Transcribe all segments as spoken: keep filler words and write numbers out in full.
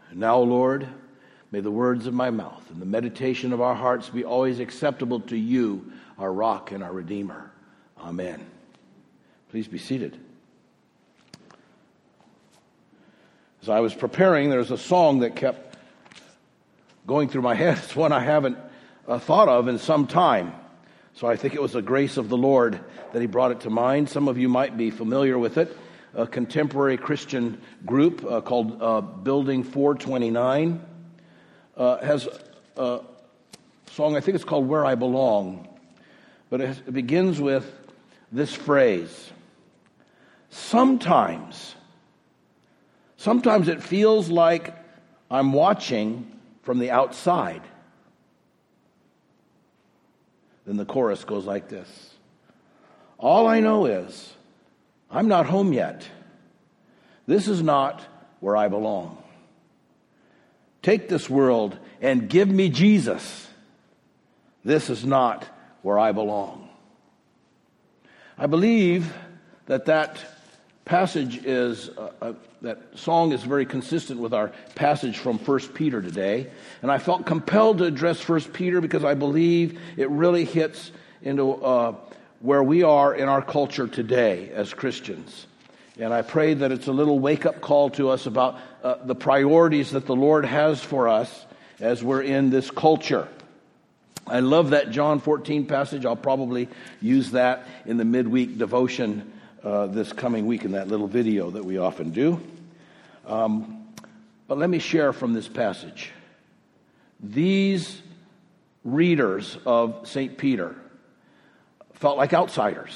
Now, Lord, may the words of my mouth and the meditation of our hearts be always acceptable to you, our rock and our redeemer. Amen. Please be seated. As I was preparing, there's a song that kept going through my head. It's one I haven't uh, thought of in some time. So I think it was the grace of the Lord that he brought it to mind. Some of you might be familiar with it. A contemporary Christian group uh, called uh, Building four twenty-nine uh, has a song, I think it's called Where I Belong. But it, it begins with this phrase: Sometimes, sometimes it feels like I'm watching from the outside. Then the chorus goes like this: all I know is I'm not home yet. This is not where I belong. Take this world and give me Jesus. This is not where I belong. I believe that that passage is, uh, uh, that song is very consistent with our passage from First Peter today. And I felt compelled to address First Peter because I believe it really hits into uh, where we are in our culture today as Christians. And I pray that it's a little wake-up call to us about uh, the priorities that the Lord has for us as we're in this culture. I love that John fourteen passage. I'll probably use that in the midweek devotion uh, this coming week in that little video that we often do. Um, but let me share from this passage. These readers of Saint Peter felt like outsiders.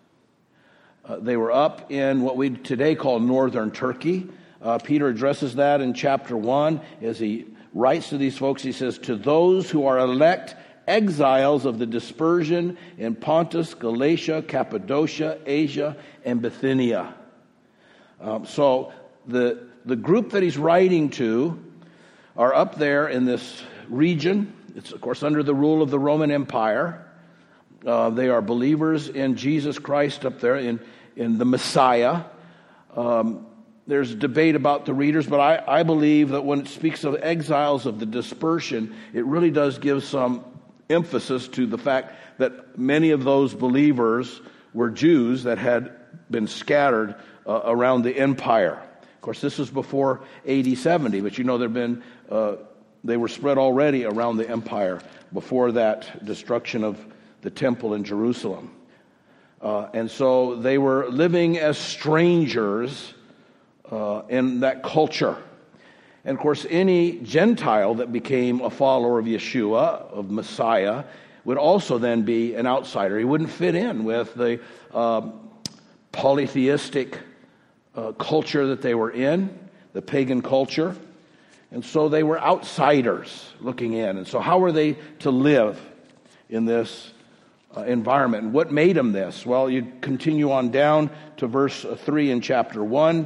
Uh, they were up in what we today call northern Turkey. Uh, Peter addresses that in chapter one as he writes to these folks. He says, to those who are elect exiles of the dispersion in Pontus, Galatia, Cappadocia, Asia, and Bithynia. Um, so the, the group that he's writing to are up there in this region. It's, of course, under the rule of the Roman Empire. Uh, they are believers in Jesus Christ up there, in, in the Messiah. Um, there's debate about the readers, but I, I believe that when it speaks of exiles of the dispersion, it really does give some emphasis to the fact that many of those believers were Jews that had been scattered uh, around the empire. Of course, this was before A D seventy, but you know there have been, uh, they were spread already around the empire before that destruction of the temple in Jerusalem. Uh, and so they were living as strangers uh, in that culture. And of course, any Gentile that became a follower of Yeshua, of Messiah, would also then be an outsider. He wouldn't fit in with the uh, polytheistic uh, culture that they were in, the pagan culture. And so they were outsiders looking in. And so how were they to live in this Uh, environment? And what made them this? Well, you continue on down to verse three in chapter one.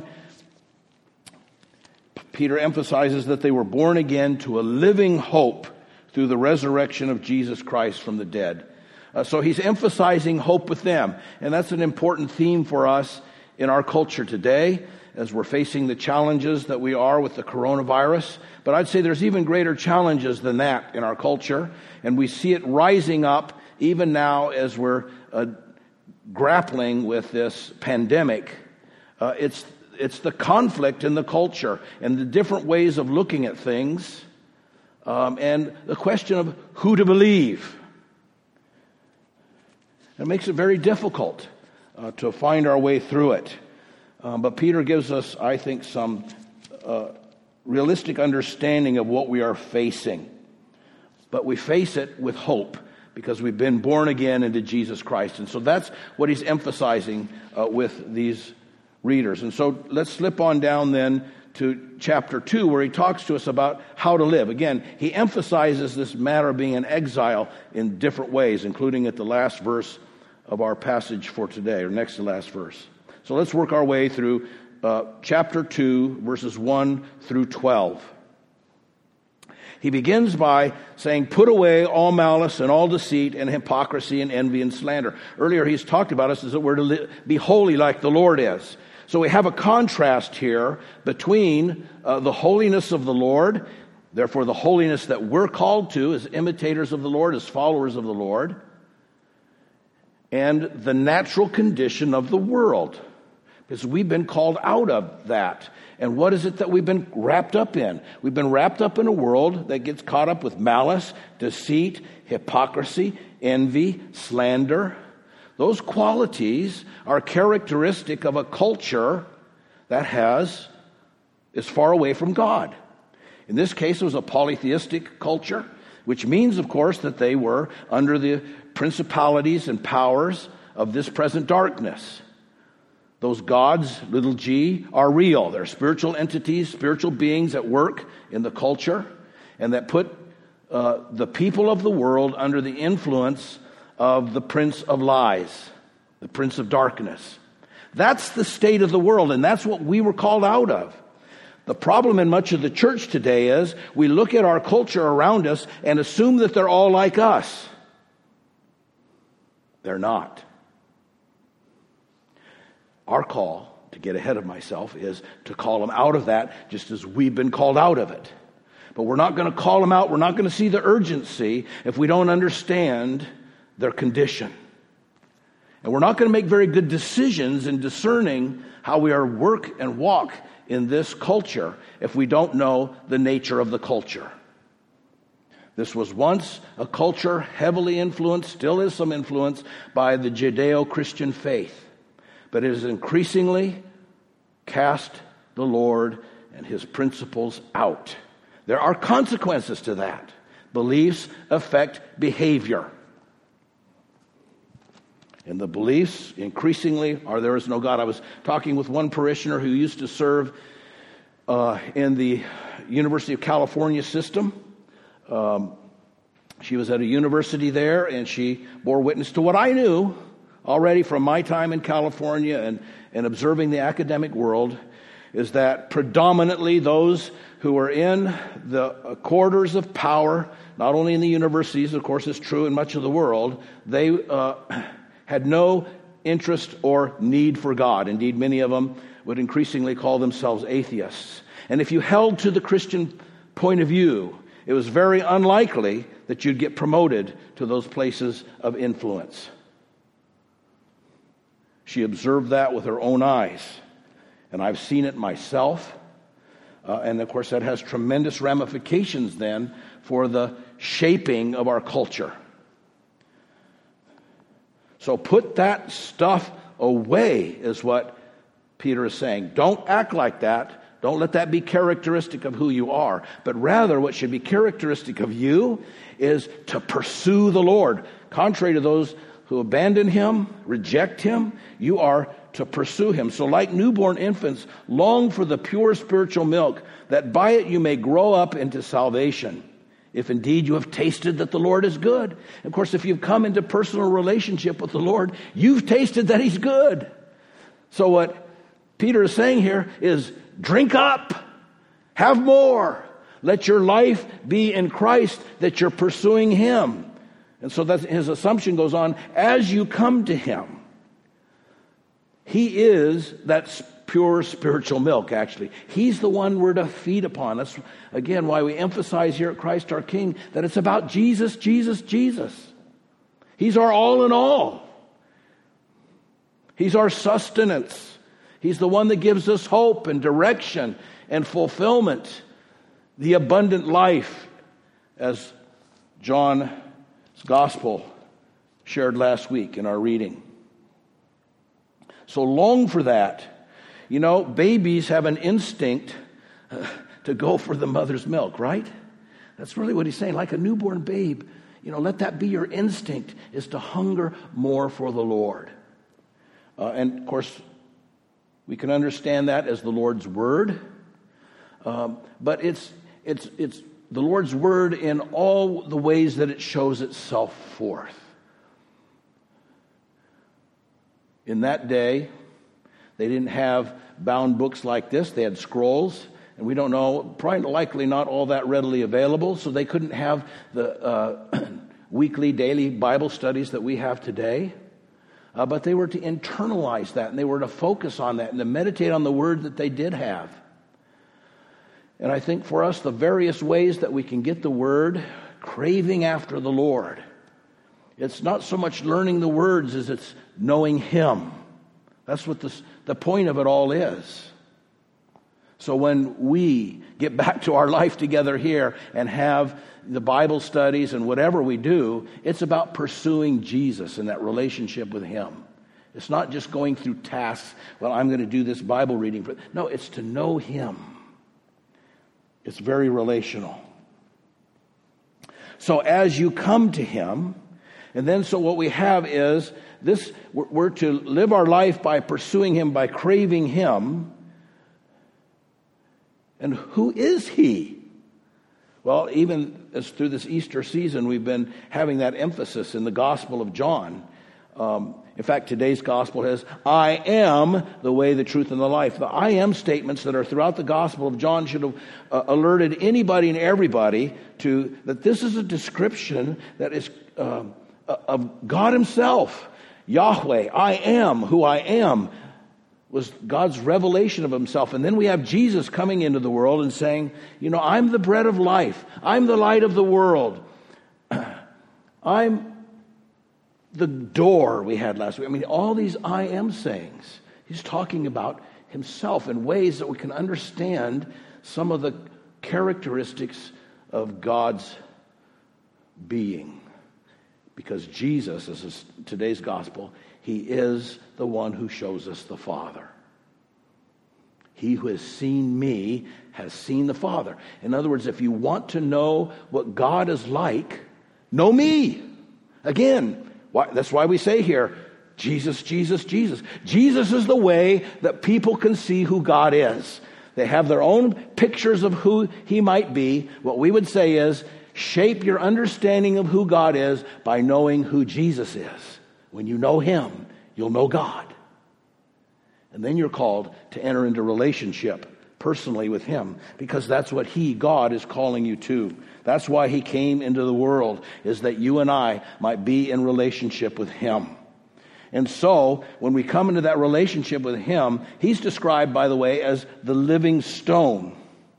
Peter emphasizes that they were born again to a living hope through the resurrection of Jesus Christ from the dead. Uh, so he's emphasizing hope with them. And that's an important theme for us in our culture today as we're facing the challenges that we are with the coronavirus. But I'd say there's even greater challenges than that in our culture. And we see it rising up even now as we're uh, grappling with this pandemic. Uh, it's it's the conflict in the culture and the different ways of looking at things, um, and the question of who to believe. It makes it very difficult uh, to find our way through it. Um, but Peter gives us, I think, some uh, realistic understanding of what we are facing. But we face it with hope, because we've been born again into Jesus Christ. And so that's what he's emphasizing uh, with these readers. And so let's slip on down then to chapter two, where he talks to us about how to live. Again, he emphasizes this matter of being an exile in different ways, including at the last verse of our passage for today, or next to last verse. So let's work our way through uh, chapter two, verses one through twelve. He begins by saying, put away all malice and all deceit and hypocrisy and envy and slander. Earlier he's talked about us as that we're to li- be holy like the Lord is. So we have a contrast here between uh, the holiness of the Lord, therefore the holiness that we're called to as imitators of the Lord, as followers of the Lord, and the natural condition of the world. Because we've been called out of that. And what is it that we've been wrapped up in? We've been wrapped up in a world that gets caught up with malice, deceit, hypocrisy, envy, slander. Those qualities are characteristic of a culture that has is far away from God. In this case, it was a polytheistic culture, which means, of course, that they were under the principalities and powers of this present darkness. Those gods, little g, are real. They're spiritual entities, spiritual beings at work in the culture, and that put uh, the people of the world under the influence of the prince of lies, the prince of darkness. That's the state of the world, and that's what we were called out of. The problem in much of the church today is we look at our culture around us and assume that they're all like us. They're not. Our call, to get ahead of myself, is to call them out of that just as we've been called out of it. But we're not going to call them out. We're not going to see the urgency if we don't understand their condition. And we're not going to make very good decisions in discerning how we are work and walk in this culture if we don't know the nature of the culture. This was once a culture heavily influenced, still is some influence, by the Judeo-Christian faith. But it has increasingly cast the Lord and his principles out. There are consequences to that. Beliefs affect behavior. And the beliefs increasingly are there is no God. I was talking with one parishioner who used to serve uh, in the University of California system. Um, she was at a university there, and she bore witness to what I knew already from my time in California and, and observing the academic world, is that predominantly those who are in the quarters of power, not only in the universities, of course it's true in much of the world, they uh, had no interest or need for God. Indeed, many of them would increasingly call themselves atheists. And if you held to the Christian point of view, it was very unlikely that you'd get promoted to those places of influence. She observed that with her own eyes, and I've seen it myself. Uh, and of course, that has tremendous ramifications then for the shaping of our culture. So put that stuff away, is what Peter is saying. Don't act like that. Don't let that be characteristic of who you are. But rather, what should be characteristic of you is to pursue the Lord. Contrary to those who abandon him, reject him, you are to pursue him. So like newborn infants, long for the pure spiritual milk, that by it you may grow up into salvation, if indeed you have tasted that the Lord is good. Of course, if you've come into personal relationship with the Lord, you've tasted that he's good. So what Peter is saying here is, drink up, have more. Let your life be in Christ, that you're pursuing him. And so that's, his assumption goes on, as you come to him, he is that pure spiritual milk, actually. He's the one we're to feed upon. That's, again, why we emphasize here at Christ our King that it's about Jesus, Jesus, Jesus. He's our all in all. He's our sustenance. He's the one that gives us hope and direction and fulfillment, the abundant life, as John's Gospel shared last week in our reading. So long for that. You know, babies have an instinct uh, to go for the mother's milk, right? That's really what he's saying. Like a newborn babe, you know, let that be your instinct, is to hunger more for the Lord. Uh, and of course, we can understand that as the Lord's Word. Um, but it's it's it's the Lord's Word in all the ways that it shows itself forth. In that day, they didn't have bound books like this. They had scrolls, and we don't know, probably likely not all that readily available, so they couldn't have the uh, weekly, daily Bible studies that we have today. Uh, but they were to internalize that, and they were to focus on that, and to meditate on the word that they did have. And I think for us, the various ways that we can get the word, craving after the Lord, it's not so much learning the words as it's knowing Him. That's what this, the point of it all is. So when we get back to our life together here and have the Bible studies and whatever we do, it's about pursuing Jesus and that relationship with Him. It's not just going through tasks. Well, I'm going to do this Bible reading. For, no, it's to know Him. It's very relational. So as you come to Him, and then so what we have is this, we're, we're to live our life by pursuing Him, by craving Him. And who is He? Well, even as through this Easter season, we've been having that emphasis in the Gospel of John. Um, in fact, today's Gospel has, I am the way, the truth, and the life. The I am statements that are throughout the Gospel of John should have uh, alerted anybody and everybody to that this is a description that is uh, of God Himself. Yahweh, I am who I am, was God's revelation of Himself. And then we have Jesus coming into the world and saying, you know, I'm the bread of life. I'm the light of the world. I'm the door we had last week. I mean, all these I am sayings. He's talking about Himself in ways that we can understand some of the characteristics of God's being. Because Jesus, this is today's gospel, He is the one who shows us the Father. He who has seen me has seen the Father. In other words, if you want to know what God is like, know me. Again, why, that's why we say here, Jesus, Jesus, Jesus. Jesus is the way that people can see who God is. They have their own pictures of who He might be. What we would say is, shape your understanding of who God is by knowing who Jesus is. When you know Him, you'll know God. And then you're called to enter into relationship personally with Him, because that's what He, God, is calling you to. That's why He came into the world, is that you and I might be in relationship with Him. And so, when we come into that relationship with Him, He's described, by the way, as the living stone.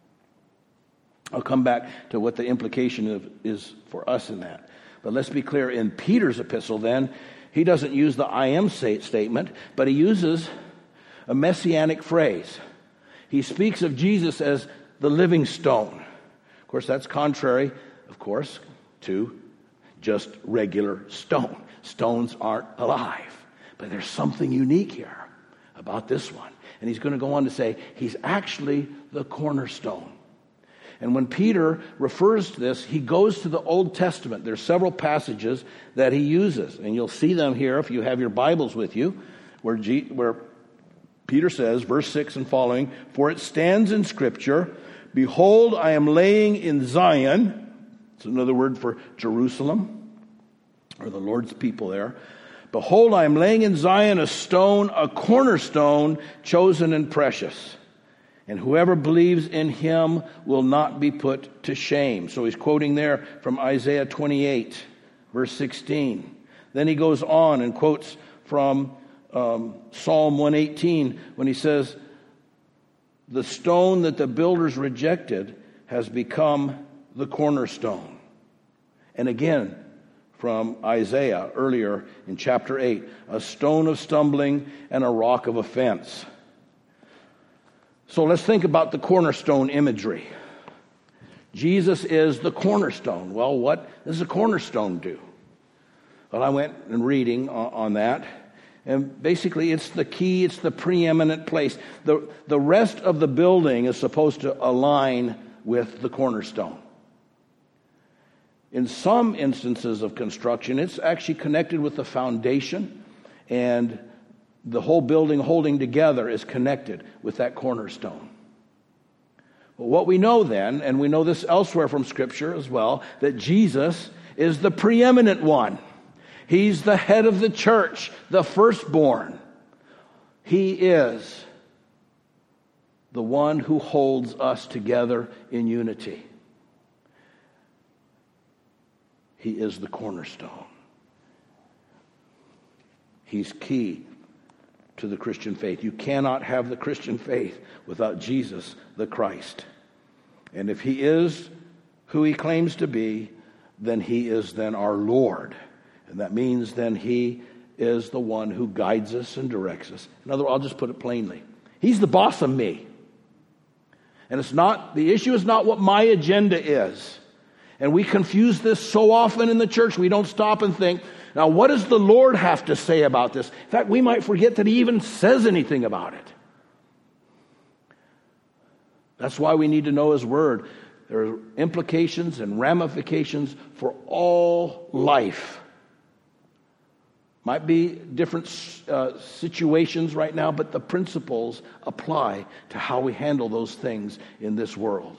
I'll come back to what the implication of, is for us in that. But let's be clear, in Peter's epistle then, he doesn't use the I am statement, but he uses a messianic phrase. He speaks of Jesus as the living stone. Of course, that's contrary, of course, to just regular stone. Stones aren't alive. But there's something unique here about this one. And he's going to go on to say, He's actually the cornerstone. And when Peter refers to this, he goes to the Old Testament. There's several passages that he uses, and you'll see them here if you have your Bibles with you, where, G, where Peter says, verse six and following, for it stands in Scripture, behold, I am laying in Zion, it's another word for Jerusalem, or the Lord's people there, behold, I am laying in Zion a stone, a cornerstone, chosen and precious. And whoever believes in Him will not be put to shame. So he's quoting there from Isaiah twenty-eight, verse sixteen. Then he goes on and quotes from um, Psalm one eighteen when he says, the stone that the builders rejected has become the cornerstone. And again, from Isaiah earlier in chapter eight, a stone of stumbling and a rock of offense. So let's think about the cornerstone imagery. Jesus is the cornerstone. Well, what does a cornerstone do? Well, I went and reading on, on that. And basically, it's the key, it's the preeminent place. The, the rest of the building is supposed to align with the cornerstone. In some instances of construction, it's actually connected with the foundation, and the whole building holding together is connected with that cornerstone. Well, what we know then, and we know this elsewhere from Scripture as well, that Jesus is the preeminent one. He's the head of the church, the firstborn. He is the one who holds us together in unity. He is the cornerstone. He's key to the Christian faith. You cannot have the Christian faith without Jesus the Christ. And if he is who he claims to be, then he is then our Lord. And that means then he is the one who guides us and directs us. In other words, I'll just put it plainly. He's the boss of me. And it's not, the issue is not what my agenda is. And we confuse this so often in the church, we don't stop and think, now what does the Lord have to say about this? In fact, we might forget that he even says anything about it. That's why we need to know his word. There are implications and ramifications for all life. Might be different uh, situations right now, but the principles apply to how we handle those things in this world.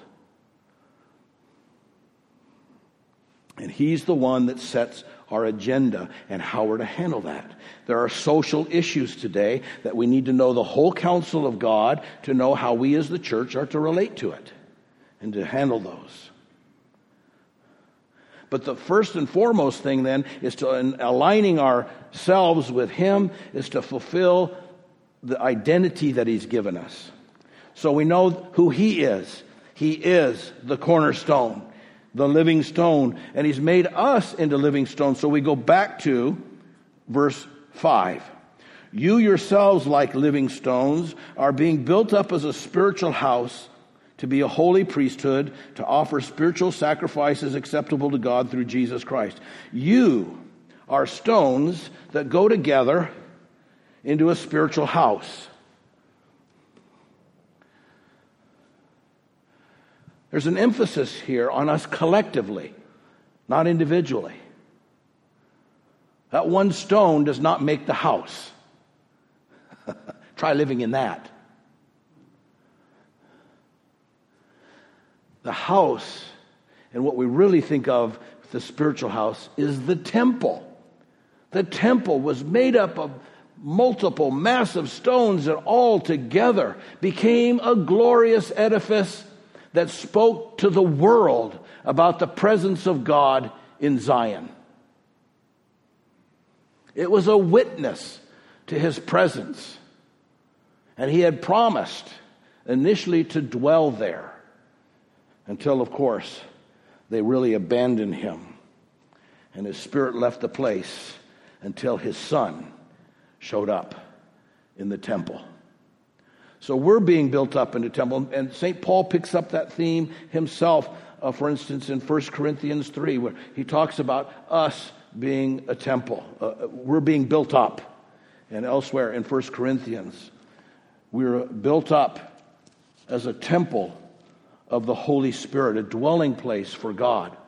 And he's the one that sets our agenda and how we're to handle that. There are social issues today that we need to know the whole counsel of God to know how we as the church are to relate to it and to handle those. But the first and foremost thing then is to, in aligning ourselves with him, is to fulfill the identity that he's given us. So we know who he is. He is the cornerstone, the living stone, and he's made us into living stones. So we go back to verse five. You yourselves, like living stones, are being built up as a spiritual house, to be a holy priesthood, to offer spiritual sacrifices acceptable to God through Jesus Christ. You are stones that go together into a spiritual house. There's an emphasis here on us collectively, not individually. That one stone does not make the house. Try living in that. The house, and what we really think of with the spiritual house, is the temple. The temple was made up of multiple massive stones that all together became a glorious edifice that spoke to the world about the presence of God in Zion. It was a witness to his presence. And he had promised initially to dwell there. Until, of course, they really abandoned him. And his spirit left the place until his son showed up in the temple. So we're being built up in the temple. And Saint Paul picks up that theme himself, uh, for instance, in First Corinthians three, where he talks about us being a temple. Uh, we're being built up. And elsewhere in First Corinthians, we're built up as a temple of the Holy Spirit, a dwelling place for God.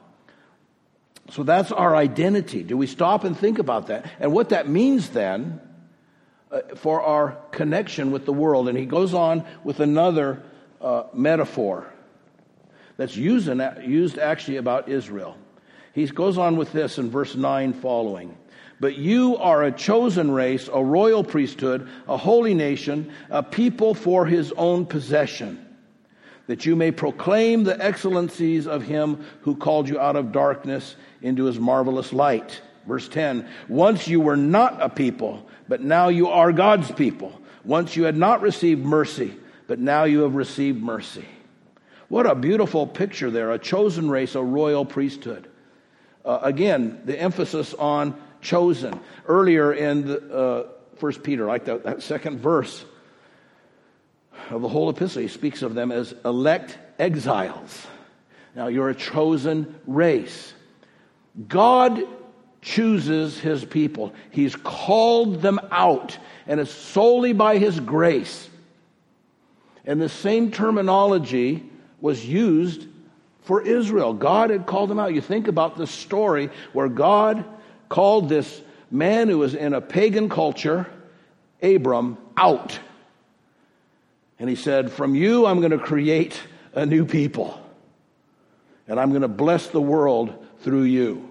So that's our identity. Do we stop and think about that? And what that means then uh, for our connection with the world. And he goes on with another uh, metaphor that's used, in, used actually about Israel. He goes on with this in verse nine following. But you are a chosen race, a royal priesthood, a holy nation, a people for his own possession, that you may proclaim the excellencies of him who called you out of darkness into his marvelous light. Verse ten, once you were not a people, but now you are God's people. Once you had not received mercy, but now you have received mercy. What a beautiful picture there, a chosen race, a royal priesthood. Uh, again, the emphasis on chosen. Earlier in the, uh, First Peter, like that, that second verse of the whole epistle, he speaks of them as elect exiles. Now, you're a chosen race. God chooses his people. He's called them out, and it's solely by his grace. And the same terminology was used for Israel. God had called them out. You think about the story where God called this man who was in a pagan culture, Abram, out. And he said, from you, I'm going to create a new people. And I'm going to bless the world through you.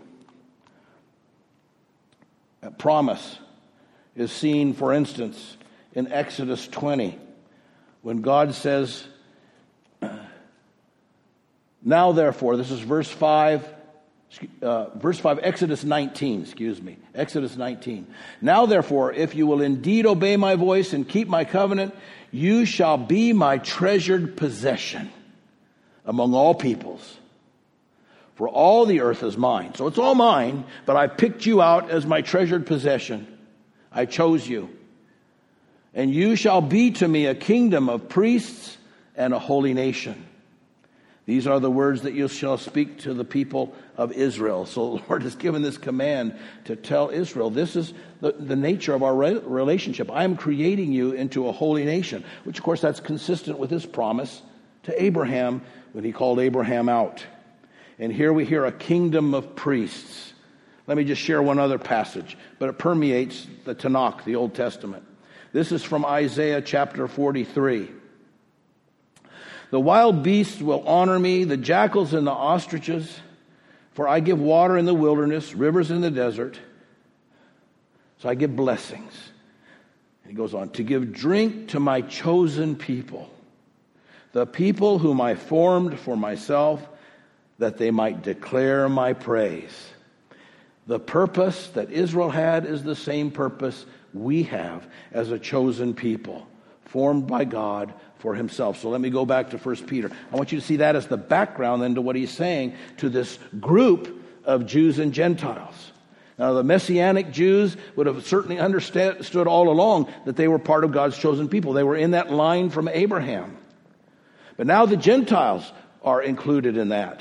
That promise is seen, for instance, in Exodus twenty, when God says, now therefore, this is verse five Uh, verse five, Exodus nineteen, excuse me. Exodus nineteen. Now therefore, if you will indeed obey my voice and keep my covenant, you shall be my treasured possession among all peoples. For all the earth is mine. So it's all mine, but I picked you out as my treasured possession. I chose you. And you shall be to me a kingdom of priests and a holy nation. These are the words that you shall speak to the people of Israel. So the Lord has given this command to tell Israel, this is the, the nature of our re- relationship. I am creating you into a holy nation, which of course that's consistent with his promise to Abraham when he called Abraham out. And here we hear a kingdom of priests. Let me just share one other passage, but it permeates the Tanakh, the Old Testament. This is from Isaiah chapter forty-three. The wild beasts will honor me, the jackals and the ostriches, for I give water in the wilderness, rivers in the desert. So I give blessings. And he goes on, to give drink to my chosen people, the people whom I formed for myself, that they might declare my praise. The purpose that Israel had is the same purpose we have as a chosen people, formed by God for himself. So let me go back to First Peter. I want you to see that as the background then to what he's saying to this group of Jews and Gentiles. Now, the Messianic Jews would have certainly understood all along that they were part of God's chosen people. They were in that line from Abraham. But now the Gentiles are included in that.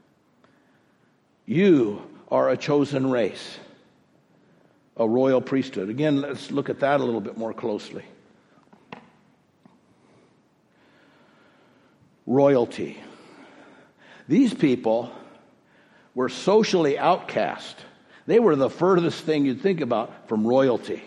You are a chosen race, a royal priesthood. Again, let's look at that a little bit more closely. Royalty. These people were socially outcast. They were the furthest thing you'd think about from royalty.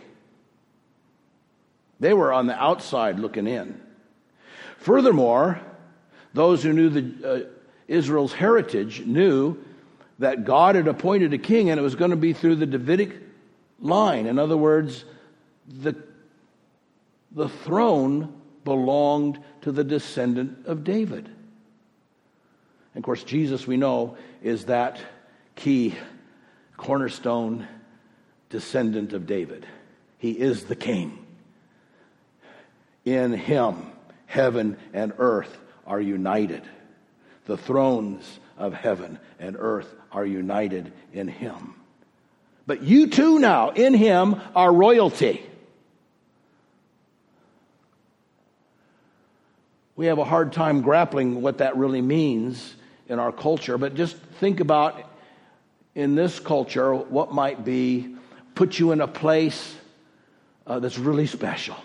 They were on the outside looking in. Furthermore, those who knew the, uh, Israel's heritage knew that God had appointed a king, and it was going to be through the Davidic line. In other words, the, the throne belonged to the descendant of David. And of course, Jesus, we know, is that key cornerstone descendant of David. He is the king. In him, heaven and earth are united. The thrones of heaven and earth are united in him. But you too now, in him, are royalty. We have a hard time grappling what that really means in our culture, but just think about in this culture what might be put you in a place uh, that's really special.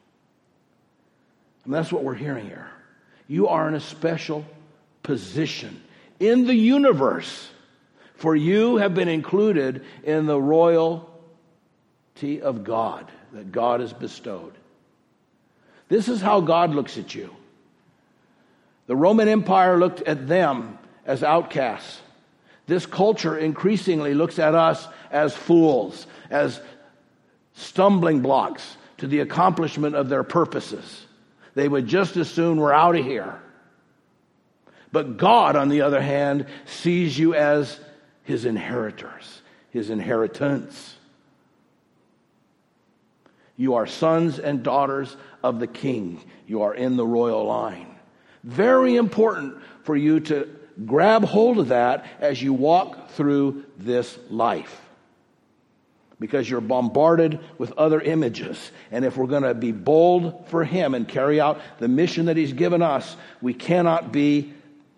And that's what we're hearing here. You are in a special position in the universe, for you have been included in the royalty of God that God has bestowed. This is how God looks at you. The Roman Empire looked at them as outcasts. This culture increasingly looks at us as fools, as stumbling blocks to the accomplishment of their purposes. They would just as soon we're out of here. But God, on the other hand, sees you as his inheritors, his inheritance. You are sons and daughters of the King. You are in the royal line. Very important for you to grab hold of that as you walk through this life. Because you're bombarded with other images. And if we're going to be bold for him and carry out the mission that he's given us, we cannot be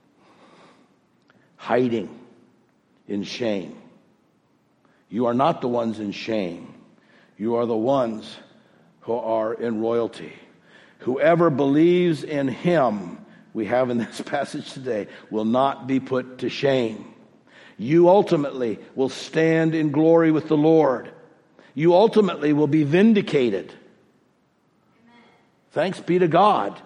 hiding in shame. You are not the ones in shame. You are the ones who are in royalty. Whoever believes in him, we have in this passage today, will not be put to shame. You ultimately will stand in glory with the Lord. You ultimately will be vindicated. Amen. Thanks be to God.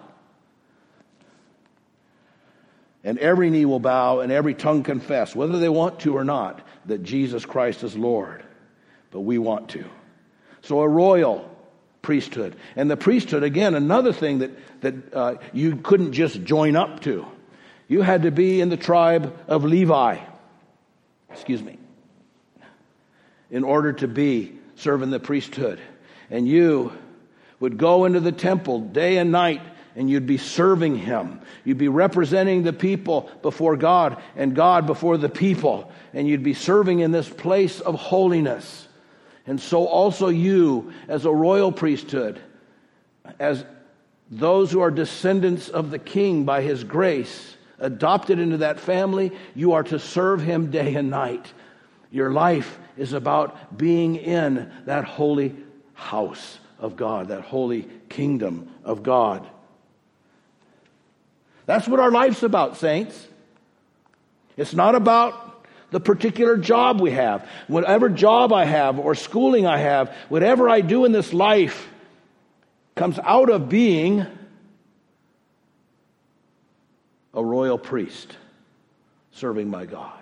And every knee will bow and every tongue confess, whether they want to or not, that Jesus Christ is Lord. But we want to. So a royal priesthood. And the priesthood, again, another thing that, that uh, you couldn't just join up to. You had to be in the tribe of Levi. excuse me, in order to be serving the priesthood. And you would go into the temple day and night, and you'd be serving him. You'd be representing the people before God and God before the people. And you'd be serving in this place of holiness. And so also you, as a royal priesthood, as those who are descendants of the King by his grace, adopted into that family, you are to serve him day and night. Your life is about being in that holy house of God, that holy kingdom of God. That's what our life's about, saints. It's not about the particular job we have. Whatever job I have or schooling I have, whatever I do in this life comes out of being a royal priest serving my God.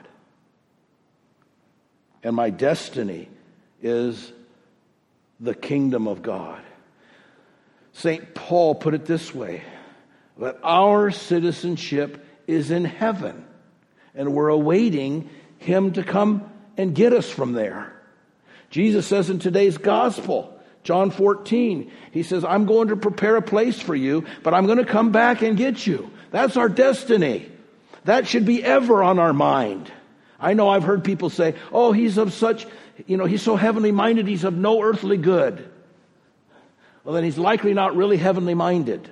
And my destiny is the kingdom of God. Saint Paul put it this way, that our citizenship is in heaven, and we're awaiting him to come and get us from there. Jesus says in today's gospel, John fourteen, he says, I'm going to prepare a place for you, but I'm going to come back and get you. That's our destiny. That should be ever on our mind. I know I've heard people say, oh, he's of such, you know, he's so heavenly minded, he's of no earthly good. Well, then he's likely not really heavenly minded.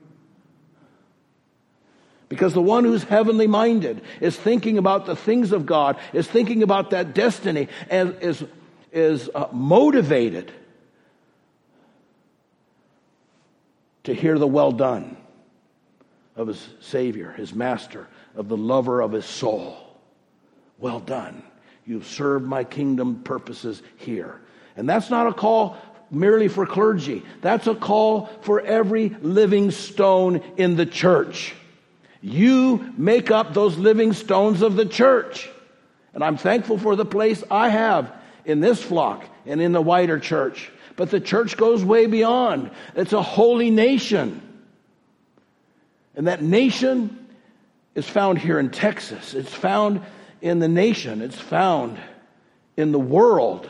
Because the one who's heavenly minded is thinking about the things of God, is thinking about that destiny, and is, is uh, motivated to hear the well done of his Savior, his Master, of the lover of his soul. Well done. You've served my kingdom purposes here. And that's not a call merely for clergy. That's a call for every living stone in the church. You make up those living stones of the church. And I'm thankful for the place I have in this flock and in the wider church. But the church goes way beyond. It's a holy nation. And that nation is found here in Texas. It's found in the nation. It's found in the world.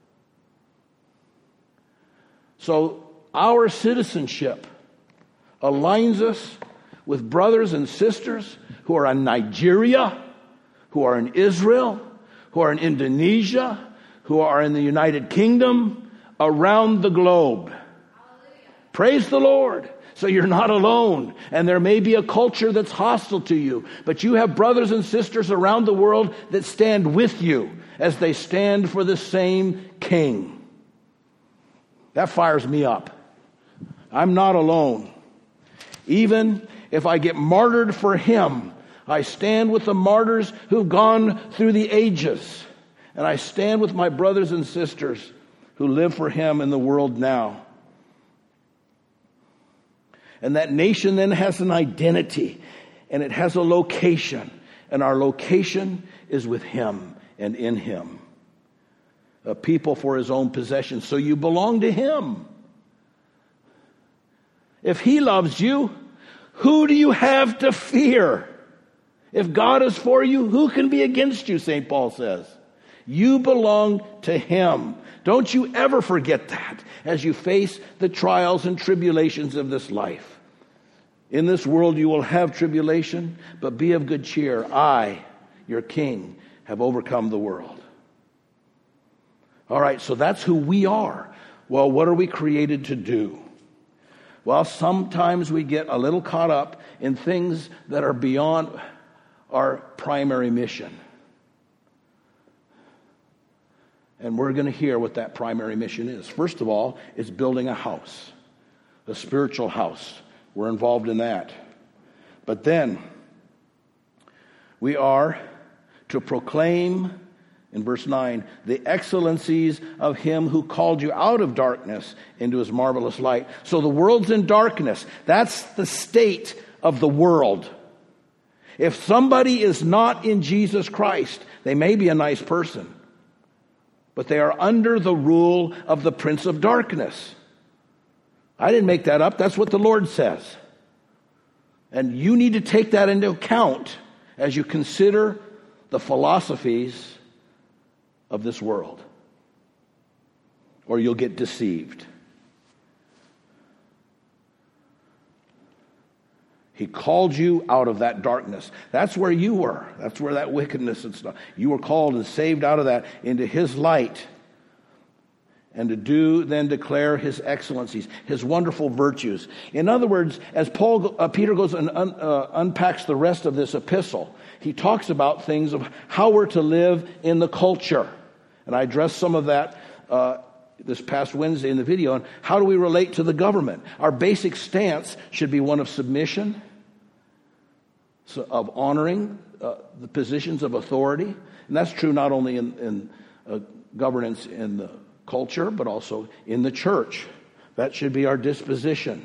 So our citizenship aligns us with brothers and sisters who are in Nigeria, who are in Israel, who are in Indonesia, who are in the United Kingdom, around the globe. Hallelujah. Praise the Lord. So you're not alone. And there may be a culture that's hostile to you, but you have brothers and sisters around the world that stand with you as they stand for the same King. That fires me up. I'm not alone. Even if I get martyred for him, I stand with the martyrs who've gone through the ages. And I stand with my brothers and sisters who live for him in the world now. And that nation then has an identity, and it has a location. And our location is with him and in him. A people for his own possession. So you belong to him. If he loves you, who do you have to fear? If God is for you, who can be against you, Saint Paul says. You belong to him. Don't you ever forget that as you face the trials and tribulations of this life. In this world you will have tribulation, but be of good cheer. I, your King, have overcome the world. All right, so that's who we are. Well, what are we created to do? Well, sometimes we get a little caught up in things that are beyond our primary mission. And we're going to hear what that primary mission is. First of all, it's building a house, a spiritual house. We're involved in that. But then, we are to proclaim, in verse nine, the excellencies of him who called you out of darkness into his marvelous light. So the world's in darkness. That's the state of the world. If somebody is not in Jesus Christ, they may be a nice person, but they are under the rule of the prince of darkness. I didn't make that up. That's what the Lord says. And you need to take that into account as you consider the philosophies of this world, or you'll get deceived. He called you out of that darkness. That's where you were. That's where that wickedness and stuff. You were called and saved out of that into His light. And to do, then declare His excellencies, His wonderful virtues. In other words, as Paul, uh, Peter goes and un, uh, unpacks the rest of this epistle, he talks about things of how we're to live in the culture. And I addressed some of that uh, this past Wednesday in the video. And how do we relate to the government? Our basic stance should be one of submission, so of honoring uh, the positions of authority. And that's true not only in, in uh, governance in the culture, but also in the church. That should be our disposition.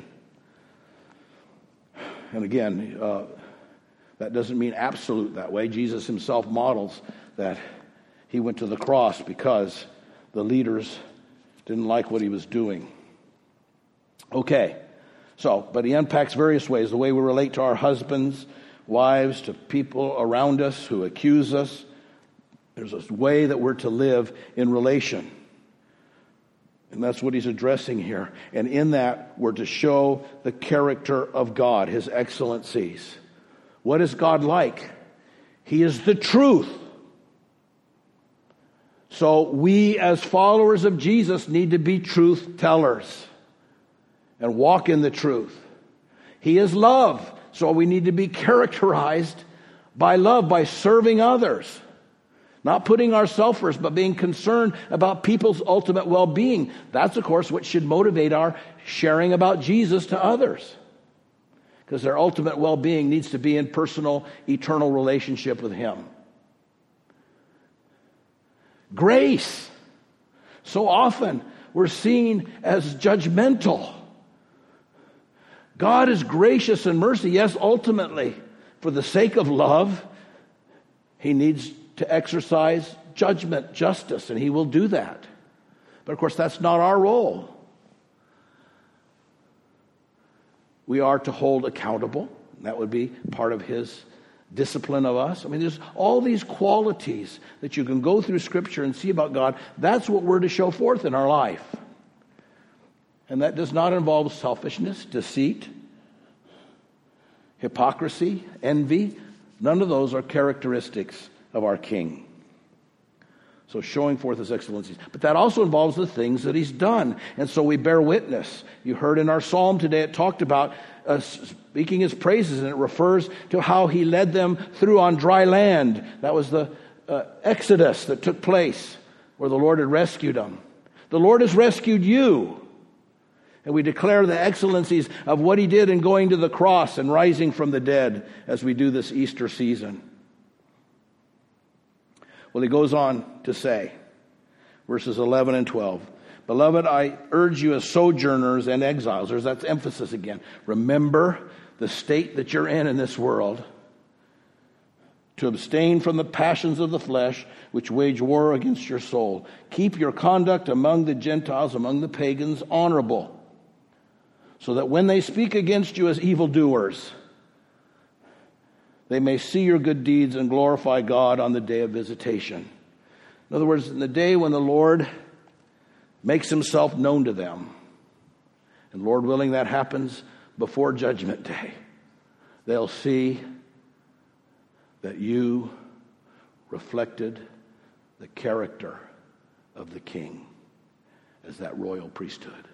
And again, uh, that doesn't mean absolute that way. Jesus Himself models that He went to the cross because the leaders didn't like what He was doing. Okay, so, but He unpacks various ways, the way we relate to our husbands, wives, to people around us who accuse us. There's a way that we're to live in relation. And that's what he's addressing here. And in that, we're to show the character of God, His excellencies. What is God like? He is the truth. So we as followers of Jesus need to be truth tellers and walk in the truth. He is love. So we need to be characterized by love, by serving others. Not putting ourselves first, but being concerned about people's ultimate well-being. That's, of course, what should motivate our sharing about Jesus to others. Because their ultimate well-being needs to be in personal, eternal relationship with Him. Grace. So often we're seen as judgmental. God is gracious and mercy. Yes, ultimately, for the sake of love, He needs to exercise judgment, justice, and He will do that. But of course, that's not our role. We are to hold accountable. That would be part of His discipline of us. I mean, there's all these qualities that you can go through Scripture and see about God. That's what we're to show forth in our life. And that does not involve selfishness, deceit, hypocrisy, envy. None of those are characteristics of our King. So showing forth His excellencies. But that also involves the things that He's done. And so we bear witness. You heard in our psalm today, it talked about uh, speaking His praises, and it refers to how He led them through on dry land. That was the uh, Exodus that took place where the Lord had rescued them. The Lord has rescued you. And we declare the excellencies of what He did in going to the cross and rising from the dead as we do this Easter season. Well, he goes on to say, verses eleven and twelve, Beloved, I urge you as sojourners and exiles. There's that emphasis again. Remember the state that you're in in this world, to abstain from the passions of the flesh, which wage war against your soul. Keep your conduct among the Gentiles, among the pagans, honorable, so that when they speak against you as evildoers, they may see your good deeds and glorify God on the day of visitation. In other words, in the day when the Lord makes Himself known to them, and Lord willing that happens before Judgment Day, they'll see that you reflected the character of the King as that royal priesthood.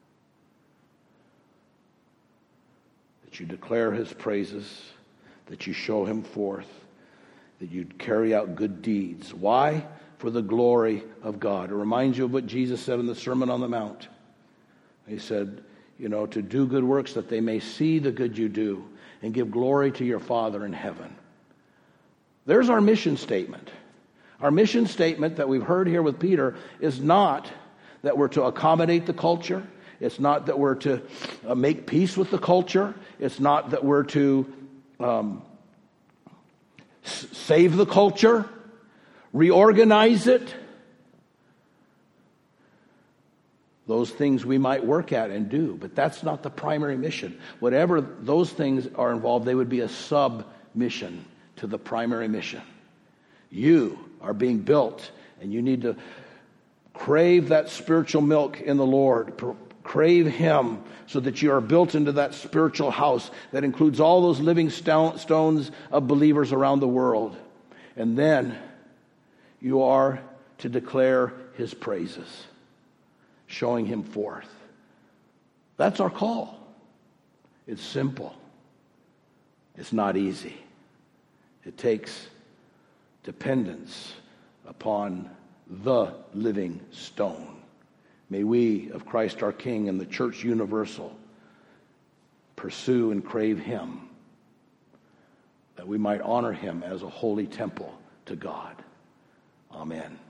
That you declare His praises, that you show Him forth, that you carry out good deeds. Why? For the glory of God. It reminds you of what Jesus said in the Sermon on the Mount. He said, you know, to do good works that they may see the good you do and give glory to your Father in heaven. There's our mission statement. Our mission statement that we've heard here with Peter is not that we're to accommodate the culture. It's not that we're to uh, make peace with the culture. It's not that we're to um, s- save the culture, reorganize it. Those things we might work at and do, but that's not the primary mission. Whatever those things are involved, they would be a sub-mission to the primary mission. You are being built And you need to crave that spiritual milk in the Lord. Crave Him so that you are built into that spiritual house that includes all those living stones of believers around the world. And then you are to declare His praises, showing Him forth. That's our call. It's simple. It's not easy. It takes dependence upon the living stone. May we, of Christ our King and the Church Universal, pursue and crave Him, that we might honor Him as a holy temple to God. Amen.